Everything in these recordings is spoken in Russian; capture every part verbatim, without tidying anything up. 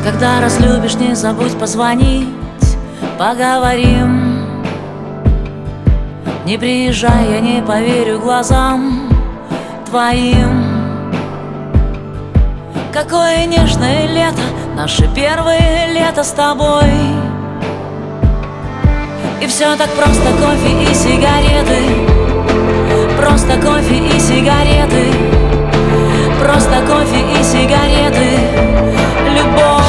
Когда разлюбишь, не забудь позвонить, поговорим. Не приезжай, я не поверю глазам твоим. Какое нежное лето, наше первое лето с тобой. И все так просто, кофе и сигареты. Просто кофе и сигареты. Просто кофе и сигареты. Любовь.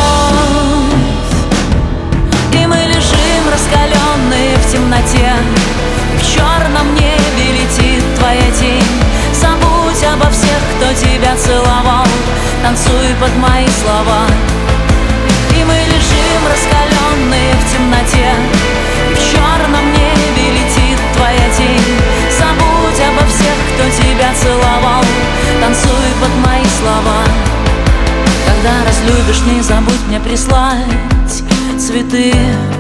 И мы лежим раскаленные в темноте. В черном небе летит твоя тень. Забудь обо всех, кто тебя целовал. Танцуй под мои слова. И мы лежим раскаленные в темноте. В черном небе летит твоя тень. Забудь обо всех, кто тебя целовал. Танцуй под мои слова. Когда разлюбишь, не забудь мне прислать цветы.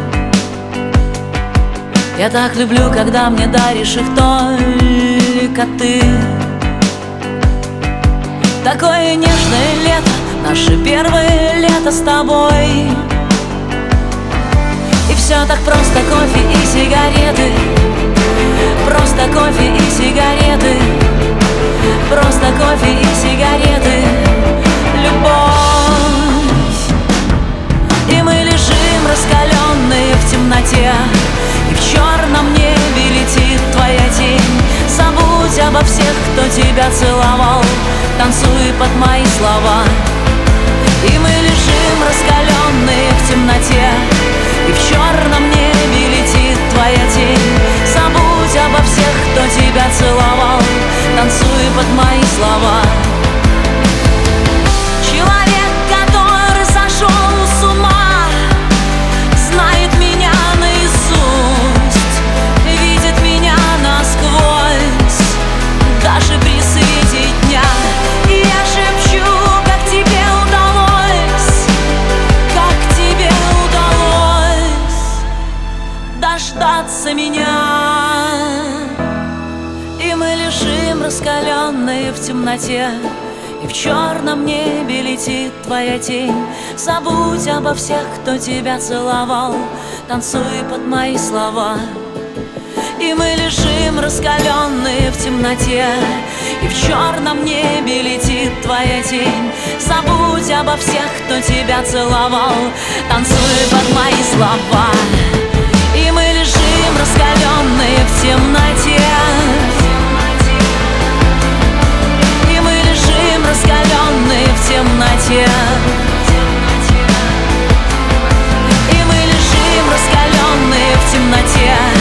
Я так люблю, когда мне даришь их только ты. Такое нежное лето, наше первое лето с тобой. И все так просто, кофе и сигареты. Просто кофе и сигареты. Просто кофе и сигареты. Любовь. И мы лежим раскаленные в темноте. И в черном небе летит твоя тень. Забудь обо всех, кто тебя целовал. Танцуй под мои слова. И мы лежим раскаленные в темноте. И в черном небе летит твоя тень. Забудь обо всех, кто тебя целовал. Танцуй под мои слова. Человек, который сошел с ума, знает меня наизусть, видит меня насквозь, даже при свете дня. И я шепчу, как тебе удалось, как тебе удалось дождаться меня. И мы лежим раскаленные в темноте. И в черном небе летит твоя тень. Забудь обо всех, кто тебя целовал. Танцуй под мои слова. И мы лежим раскаленные в темноте. И в черном небе летит твоя тень. Забудь обо всех, кто тебя целовал. Танцуй под мои слова. И мы лежим раскаленные в темноте. Раскаленные в темноте. И мы лежим раскаленные в темноте.